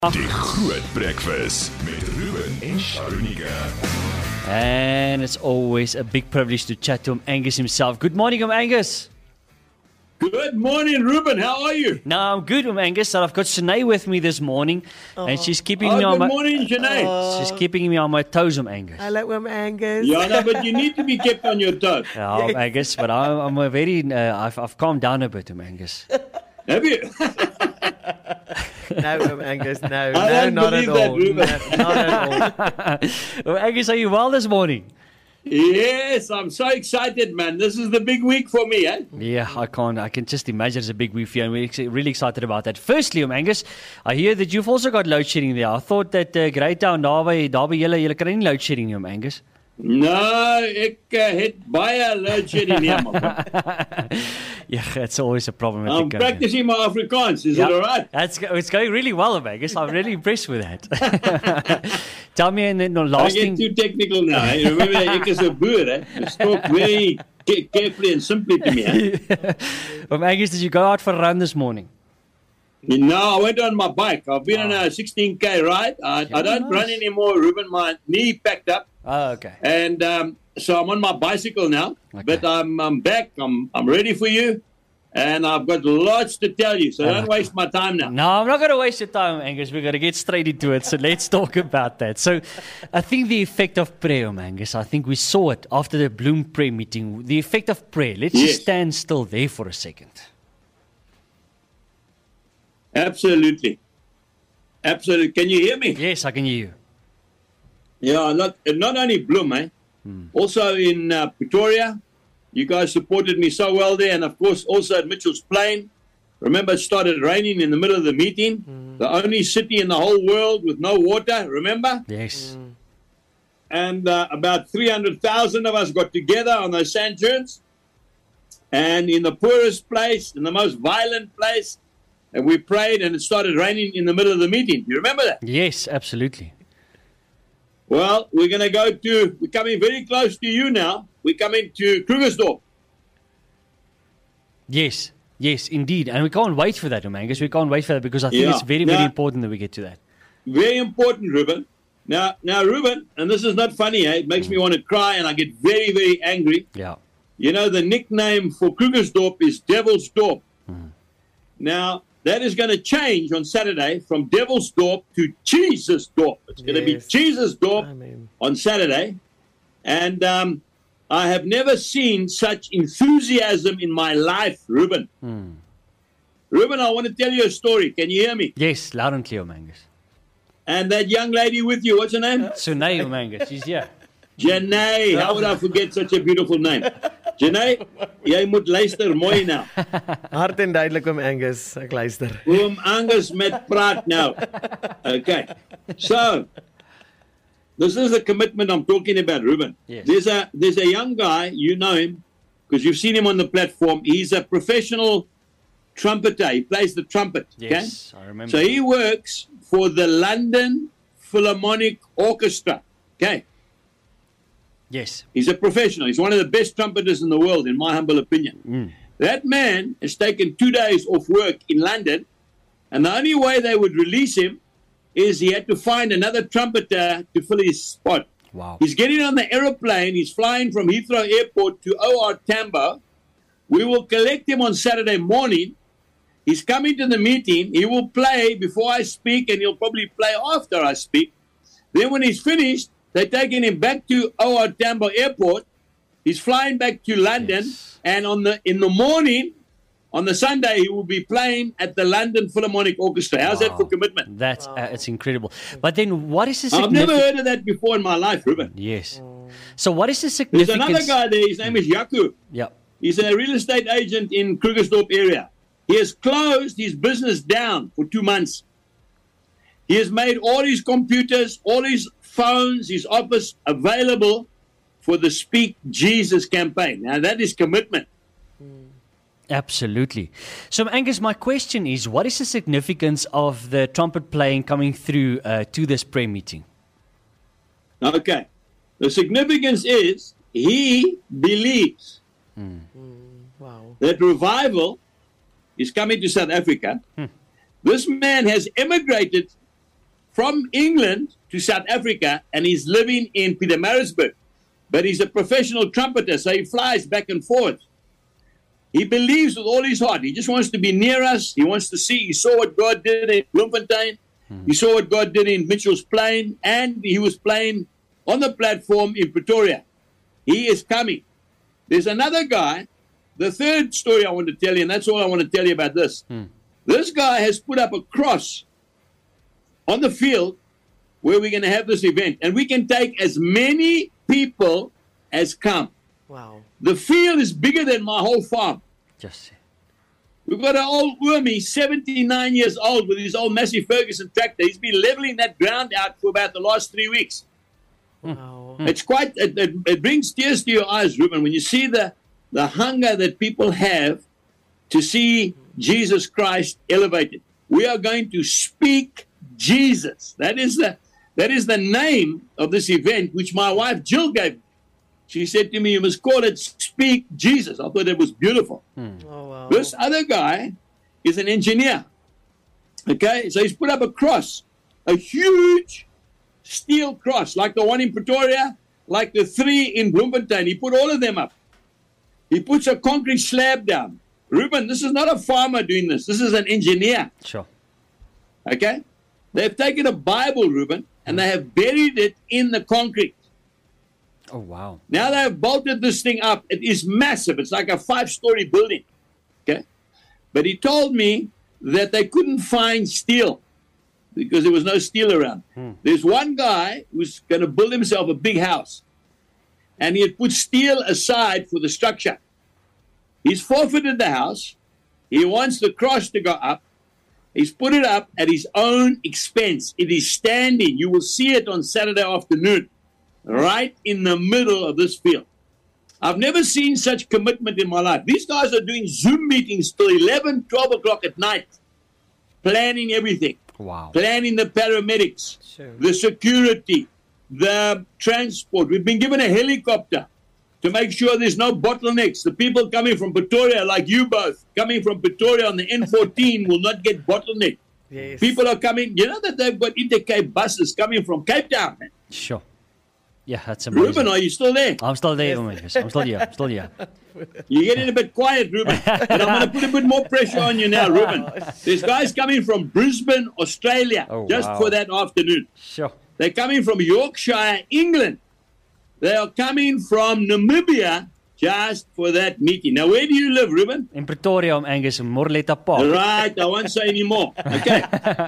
Die Groot Breakfast met Ruben en Sharonika. And it's always a big privilege to chat to Angus himself. Good morning, Angus. Good morning, Ruben. How are you? No, I'm good, Angus. I've got Shanae with me this morning, and she's keeping me on Good my. morning, Janae. She's keeping me on my toes, Angus. Hello, Angus. Yeah, no, but you need to be kept on your toes. Yeah, Angus, but I'm a very. I've calmed down a bit, Angus. Have you? No, Angus, no, I don't not at believe that, all. Ruben. Not at all. Angus, are you well this morning? Yes, I'm so excited, man. This is the big week for me, eh? Yeah, I can just imagine it's a big week for you, and we're really excited about that. Firstly, Angus, I hear that you've also got load shedding there. I thought that Greytown, daar by julle kry nie load shedding nie, Angus. No, ek het baie load shedding hier, man. Yeah, it's always a problem. I'm practicing my Afrikaans. Is it all right? It's going really well, Angus. I'm really impressed with that. Tell me, and then the I last get thing. too technical now. Eh? Remember, ek is 'n boer, eh? Just talk very carefully and simply to me, eh? Angus, did you go out for a run this morning? No, I went on my bike. I've been on a 16K ride. I don't run anymore, Ruben. My knee packed up. Oh, okay. And so I'm on my bicycle now, Okay. but I'm back. I'm ready for you, and I've got lots to tell you. So don't waste my time now. No, I'm not going to waste your time, Angus. We're going to get straight into it. So let's talk about that. So I think the effect of prayer, Angus, I think we saw it after the Bloom prayer meeting. The effect of prayer. Let's Yes. just stand still there for a second. Absolutely. Can you hear me? Yes, I can hear you. Yeah, not only Bloom, eh? Also in Pretoria. You guys supported me so well there, and of course also at Mitchell's Plain. Remember, it started raining in the middle of the meeting. The only city in the whole world with no water. Remember? Yes. And about 300,000 of us got together on those sand dunes. And in the poorest place, in the most violent place, and we prayed, and it started raining in the middle of the meeting. You remember that? Yes, absolutely. Well, we're coming very close to you now. We're coming to Krugersdorp. Yes, indeed. And we can't wait for that, Angus. We can't wait for that because I think Yeah. it's very, very Now- important that we get to that. Very important, Ruben. Now, Ruben, and this is not funny, eh? It makes me want to cry, and I get very, very angry. Yeah. You know, the nickname for Krugersdorp is Devil's Dorp. Now, that is going to change on Saturday from Devil's Dorp to Jesus Dorp. It's going to be Yes. Jesus Dorp Amen. on Saturday. And I have never seen such enthusiasm in my life, Ruben. Ruben, I want to tell you a story. Can you hear me? Yes, loud and clear, Angus. And that young lady with you, what's her name? Sunay, Angus, she's here. Janae. How would I forget such a beautiful name? Janae, jy moet luister mooi nou. Hard en duidelik, Angus. Ek luister. Oom Angus met praat nou. Okay. So, this is the commitment I'm talking about, Ruben. Yes. There's a young guy, you know him, because you've seen him on the platform. He's a professional trumpeter. He plays the trumpet. Yes, Okay? I remember. So he works for the London Philharmonic Orchestra. Okay. Yes. He's a professional. He's one of the best trumpeters in the world, in my humble opinion. That man has taken 2 days off work in London, and the only way they would release him is he had to find another trumpeter to fill his spot. Wow. He's getting on the aeroplane. He's flying from Heathrow Airport to OR Tambo. We will collect him on Saturday morning. He's coming to the meeting. He will play before I speak, and he'll probably play after I speak. Then when he's finished, they're taking him back to OR Tambo Airport. He's flying back to London, Yes. and in the morning, on the Sunday, he will be playing at the London Philharmonic Orchestra. How's that for commitment? That's it's incredible. But then, what is the I've significance? never heard of that before in my life, Ruben. Yes. So, what is the There's significance? another guy there. His name is Yaku. Yeah. He's a real estate agent in Krugersdorp area. He has closed his business down for 2 months. He has made all his computers, all his phones, his office available for the Speak Jesus campaign. Now, that is commitment. Absolutely. So, Angus, my question is, what is the significance of the trumpet playing coming through to this prayer meeting? Okay. The significance is he believes Wow. that revival is coming to South Africa. This man has emigrated from England to South Africa, and he's living in Pietermaritzburg. But he's a professional trumpeter, so he flies back and forth. He believes with all his heart. He just wants to be near us. He wants to see. He saw what God did in Bloemfontein. He saw what God did in Mitchell's Plain, and he was playing on the platform in Pretoria. He is coming. There's another guy. The third story I want to tell you, and that's all I want to tell you about this. This guy has put up a cross on the field where we're going to have this event, and we can take as many people as come. Wow. The field is bigger than my whole farm. Just see. We've got an old Urmi, 79 years old, with his old Massey Ferguson tractor. He's been leveling that ground out for about the last 3 weeks. Wow. It's quite, it brings tears to your eyes, Ruben, when you see the hunger that people have to see Jesus Christ elevated. We are going to speak Jesus. That is the name of this event, which my wife Jill gave me. She said to me, you must call it Speak Jesus. I thought it was beautiful. Oh, wow. This other guy is an engineer. Okay, so he's put up a cross, a huge steel cross, like the one in Pretoria, like the 3 in Bloemfontein. He put all of them up. He puts a concrete slab down. Ruben, this is not a farmer doing this. This is an engineer. Sure. Okay? They've taken a Bible, Ruben, and they have buried it in the concrete. Oh, wow. Now they have bolted this thing up. It is massive. It's like a 5-story building. Okay? But he told me that they couldn't find steel because there was no steel around. There's one guy who's going to build himself a big house, and he had put steel aside for the structure. He's forfeited the house. He wants the cross to go up. He's put it up at his own expense. It is standing. You will see it on Saturday afternoon, right in the middle of this field. I've never seen such commitment in my life. These guys are doing Zoom meetings till 11, 12 o'clock at night, planning everything, Wow. planning the paramedics, Sure. the security, the transport. We've been given a helicopter to make sure there's no bottlenecks. The people coming from Pretoria, like you both, coming from Pretoria on the N14 will not get bottlenecked. Yes. People are coming. You know that they've got Intercape buses coming from Cape Town, man. Sure. Yeah, that's amazing. Ruben, are you still there? I'm still there, Marcus. I'm still here. I'm still here. You're getting a bit quiet, Ruben. But I'm going to put a bit more pressure on you now, Ruben. There's guys coming from Brisbane, Australia, Oh, just wow. for that afternoon. Sure. They're coming from Yorkshire, England. They are coming from Namibia just for that meeting. Now, where do you live, Ruben? In Pretoria, Angus, in Morletta Park. Right, I won't say any more. Okay.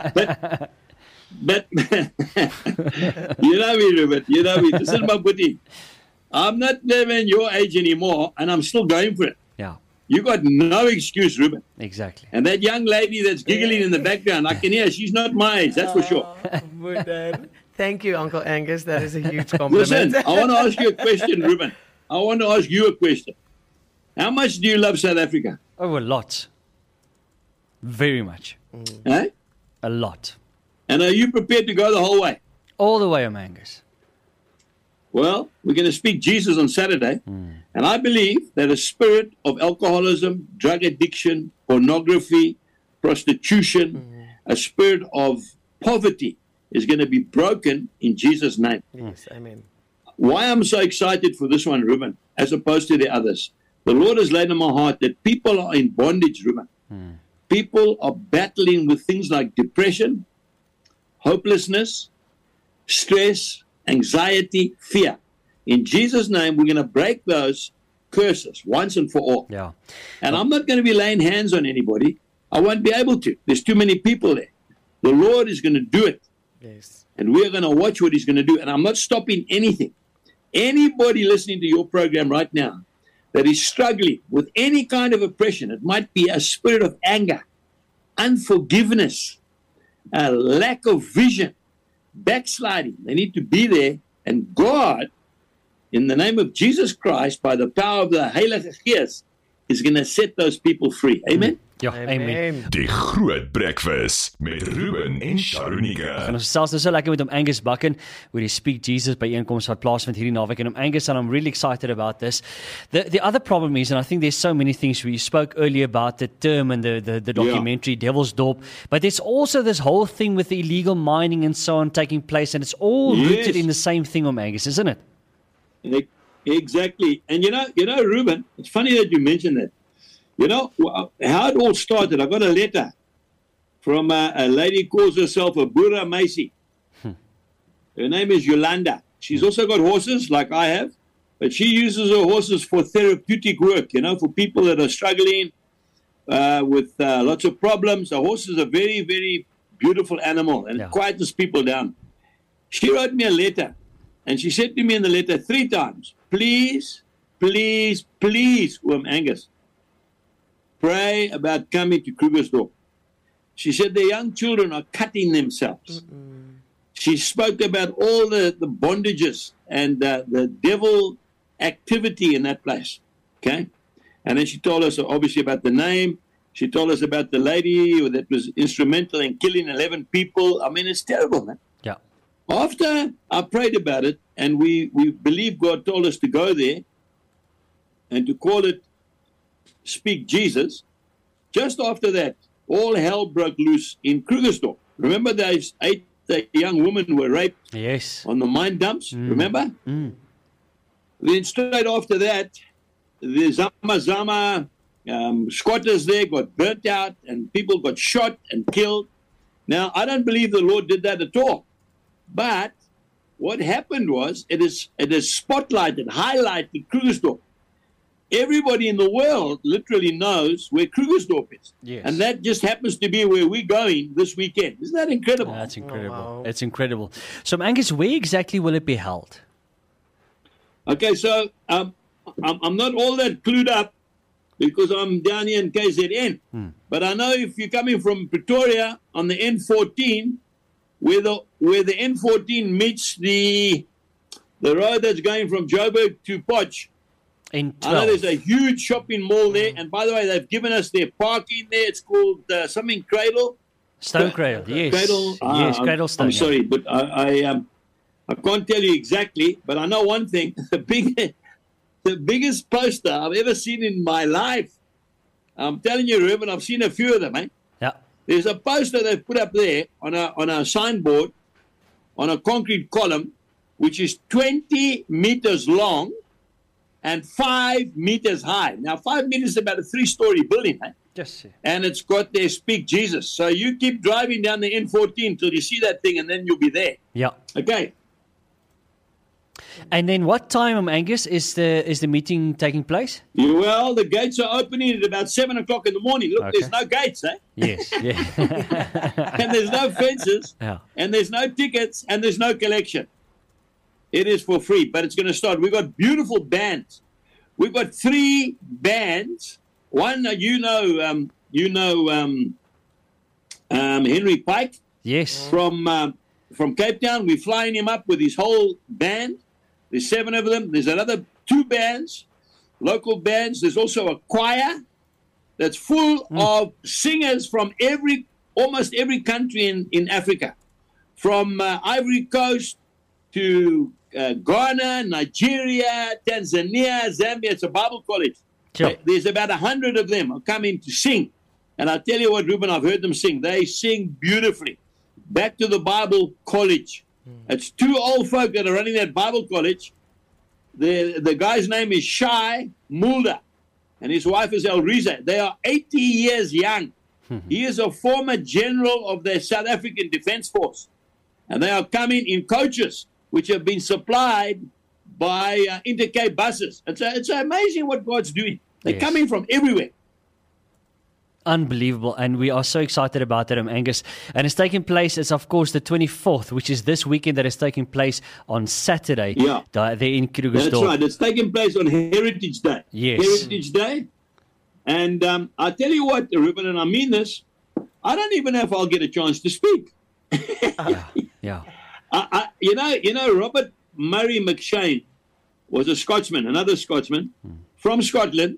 But you know me, Ruben. You know me. This is my buddy. I'm not living your age anymore, and I'm still going for it. Yeah, You got no excuse, Ruben. exactly. And that young lady that's giggling in the background, I can hear she's not my age, that's for sure. Thank you, Uncle Angus. That is a huge compliment. Listen, I want to ask you a question, Ruben. I want to ask you a question. How much do you love South Africa? Oh, a lot. Very much. Eh? A lot. And are you prepared to go the whole way? All the way, Angus. Well, we're going to speak Jesus on Saturday. And I believe that a spirit of alcoholism, drug addiction, pornography, prostitution, a spirit of poverty is going to be broken in Jesus' name. Yes, amen. Why I'm so excited for this one, Ruben, as opposed to the others. The Lord has laid on my heart that people are in bondage, Ruben. People are battling with things like depression, hopelessness, stress, anxiety, fear. In Jesus' name, we're going to break those curses once and for all. Yeah. And I'm not going to be laying hands on anybody. I won't be able to. There's too many people there. The Lord is going to do it. Yes. And we're going to watch what he's going to do. And I'm not stopping anything. Anybody listening to your program right now that is struggling with any kind of oppression, it might be a spirit of anger, unforgiveness, a lack of vision, backsliding. They need to be there. And God, in the name of Jesus Christ, by the power of the Heilige Geest, is going to set those people free. Amen? Ja, amen. Die Groot Breakfast met Ruben en En Sharonike. ons selfs nou so lekker met hom Angus Buchan oor die Speak Jesus byeenkoms wat plaasvind hierdie naweek en Angus, and I'm really excited about this. The other problem is, and I think there's so many things, we spoke earlier about the term and the documentary Devil's Dorp, but there's also this whole thing with the illegal mining and so on taking place, and it's all rooted in the same thing, Angus, isn't it? Exactly. And you know, Ruben, it's funny that you mentioned that. You know, how it all started, I got a letter from a lady who calls herself a Boera Macy. Her name is Yolanda. She's also got horses like I have, but she uses her horses for therapeutic work, you know, for people that are struggling with lots of problems. A horse is a very, very beautiful animal and it quiets people down. She wrote me a letter and she said to me in the letter 3 times, please, please, please, Angus, pray about coming to Krugersdorp. She said the young children are cutting themselves. She spoke about all the bondages and the devil activity in that place. Okay? And then she told us obviously about the name. She told us about the lady that was instrumental in killing 11 people. I mean, it's terrible, man. Yeah. After I prayed about it, and we believe God told us to go there and to call it Speak Jesus, just after that, all hell broke loose in Krugersdorp. Remember those 8 young women who were raped on the mine dumps? Remember? Then straight after that, the Zama squatters there got burnt out and people got shot and killed. Now, I don't believe the Lord did that at all. But what happened was it is spotlighted, highlighted Krugersdorp. Everybody in the world literally knows where Krugersdorp is. Yes. And that just happens to be where we're going this weekend. Isn't that incredible? That's incredible. Oh, wow. It's incredible. So, Angus, where exactly will it be held? Okay, so I'm not all that clued up because I'm down here in KZN. But I know if you're coming from Pretoria on the N14, where the N14 meets the road that's going from Joburg to Potch, I know there's a huge shopping mall there, and by the way, they've given us their parking there. It's called something Cradle. Stone Cradle, yes. Cradle, yes, Cradle Stone. I'm sorry, but I can't tell you exactly, but I know one thing. The biggest poster I've ever seen in my life, I'm telling you, Ruben, I've seen a few of them, eh? Yeah. There's a poster they've put up there on a signboard, on a concrete column, which is 20 meters long and 5 meters high. Now, 5 meters is about a 3-story building, eh? Yes. And it's got there, Speak Jesus. So you keep driving down the N14 till you see that thing, and then you'll be there. Yeah. Okay. And then what time, Angus, is the meeting taking place? Well, the gates are opening at about 7 o'clock in the morning. Look, there's no gates, eh? Yes. Yeah. And there's no fences, Yeah. and there's no tickets, and there's no collection. It is for free, but it's going to start. We've got beautiful bands. We've got 3 bands. One, Henry Pike. Yes. From Cape Town. We're flying him up with his whole band. There's 7 of them. There's another 2 bands, local bands. There's also a choir that's full of singers from almost every country in Africa, from Ivory Coast to Ghana, Nigeria, Tanzania, Zambia. It's a Bible college. Sure. There's about 100 of them are coming to sing. And I tell you what, Ruben, I've heard them sing. They sing beautifully. Back to the Bible college. It's 2 old folk that are running that Bible college. The guy's name is Shai Mulder, and his wife is Elriza. They are 80 years young. He is a former general of the South African Defence Force. And they are coming in coaches, which have been supplied by Intercape buses. It's amazing what God's doing. They're coming from everywhere. Unbelievable, and we are so excited about it, Angus. And it's taking place, it's of course the 24th, which is this weekend that is taking place on Saturday. Yeah. There in Krugersdorp. That's right. It's taking place on Heritage Day. Yes. Heritage Day. And I tell you what, Ruben, and I mean this, I don't even know if I'll get a chance to speak. Yeah. You know, Robert Murray McShane was a Scotsman, another Scotsman from Scotland.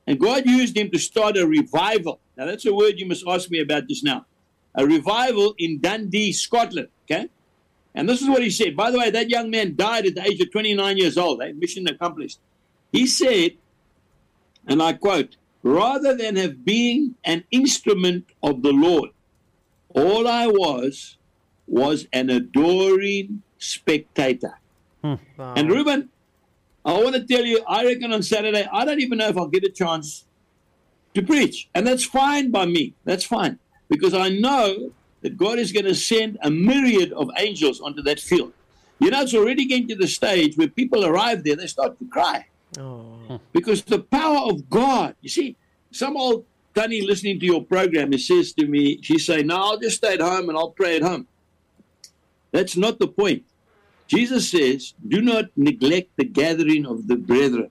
And God used him to start a revival. Now, that's a word you must ask me about just now. A revival in Dundee, Scotland, okay? And this is what he said. By the way, that young man died at the age of 29 years old. Mission accomplished. He said, and I quote, "Rather than have been an instrument of the Lord, all I was an adoring spectator." Wow. And Ruben, I want to tell you, I reckon on Saturday, I don't even know if I'll get a chance to preach. And that's fine by me. That's fine. Because I know that God is going to send a myriad of angels onto that field. You know, it's already getting to the stage where people arrive there, they start to cry. Oh. Because the power of God, you see, some old Tanny listening to your program, he says to me, she's saying, "No, I'll just stay at home and I'll pray at home." That's not the point. Jesus says, "Do not neglect the gathering of the brethren."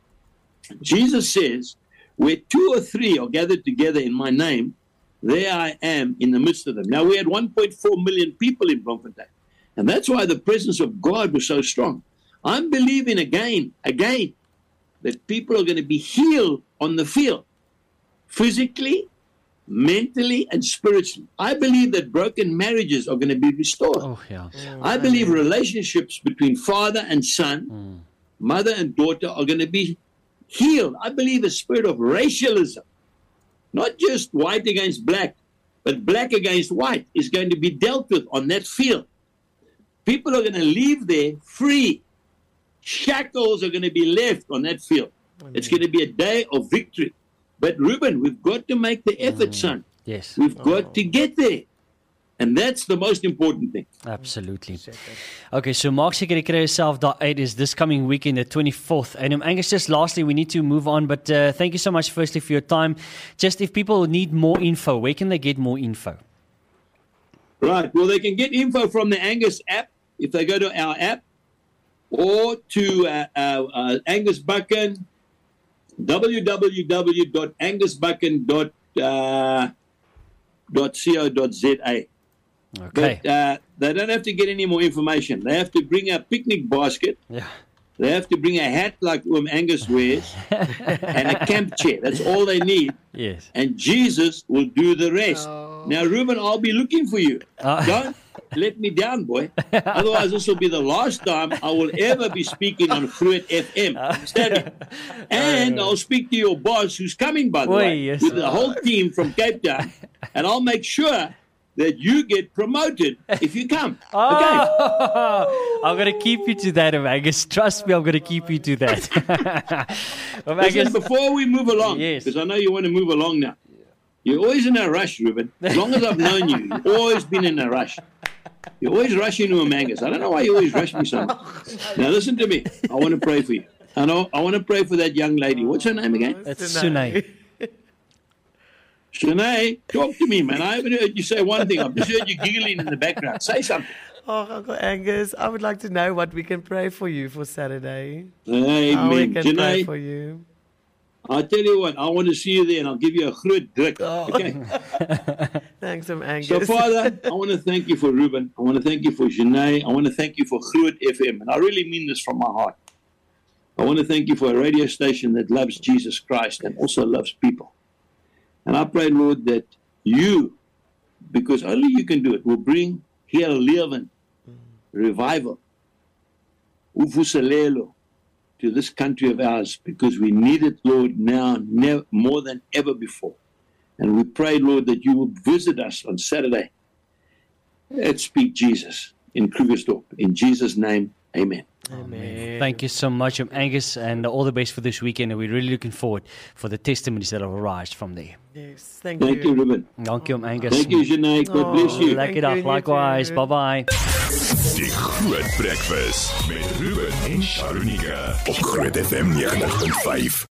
Jesus says, "Where 2 or 3 are gathered together in my name, there I am in the midst of them." Now, we had 1.4 million people in Bloemfontein. And that's why the presence of God was so strong. I'm believing again, that people are going to be healed on the field, physically, mentally, and spiritually. I believe that broken marriages are going to be restored. Oh, yeah. I believe relationships between father and son, mother and daughter are going to be healed. I believe a spirit of racialism, not just white against black, but black against white, is going to be dealt with on that field. People are going to leave there free. Shackles are going to be left on that field. It's going to be a day of victory. But Ruben, we've got to make the effort, son. Yes. We've got to get there. And that's the most important thing. Absolutely. Okay, so maak seker jy kry jouself daar uit is this coming weekend, the 24th. And Angus, just lastly, we need to move on, but thank you so much firstly for your time. Just if people need more info, where can they get more info? Right. Well, they can get info from the Angus app if they go to our app, or to Angus Buchan, www.angusbuchan.co.za. Okay. But they don't have to get any more information. They have to bring a picnic basket. Yeah. They have to bring a hat like Angus wears and a camp chair. That's all they need. Yes. And Jesus will do the rest. Oh. Now, Ruben, I'll be looking for you. Don't let me down, boy. Otherwise, this will be the last time I will ever be speaking on Groot FM. Understand me? And I'll speak to your boss, who's coming, by the way, Yes. with the whole team from Cape Town. And I'll make sure that you get promoted if you come. Okay? I'm going to keep you to that, Angus. Trust me, I'm going to keep you to that. Listen, before we move along, Yes. because I know you want to move along now. You're always in a rush, Ruben. As long as I've known you, you've always been in a rush. You're always rushing to Angus. I don't know why you always rush me so much. Now listen to me. I want to pray for you. I want to pray for that young lady. What's her name again? It's Sunay. Shanae, talk to me, man. I haven't heard you say one thing. I've just heard you giggling in the background. Say something. Oh, Uncle Angus, I would like to know what we can pray for you for Saturday. Amen. How we can pray Shanae, for you. I'll tell you what. I want to see you there, and I'll give you a groot druk. Oh. Okay. Thanks, Angus. So, Father, I want to thank you for Ruben. I want to thank you for Shanae. I want to thank you for Groot FM. And I really mean this from my heart. I want to thank you for a radio station that loves Jesus Christ and also loves people. And I pray, Lord, that you, because only you can do it, will bring here Leeuwen revival, Uvuselelo, to this country of ours, because we need it, Lord, now more than ever before. And we pray, Lord, that you will visit us on Saturday at Speak Jesus in Krugersdorp. In Jesus' name, amen. Amen. Thank you so much, Angus, and all the best for this weekend. And we're really looking forward for the testimonies that have arisen from there. Yes, thank Thank you, Ruben. Thank you, Angus. Thank you, Shanae. God bless you. Lekker Thank dag, you, likewise. you too. Bye-bye. Die Groot Breakfast met Ruben en Sharonika op Groot FM 90.5.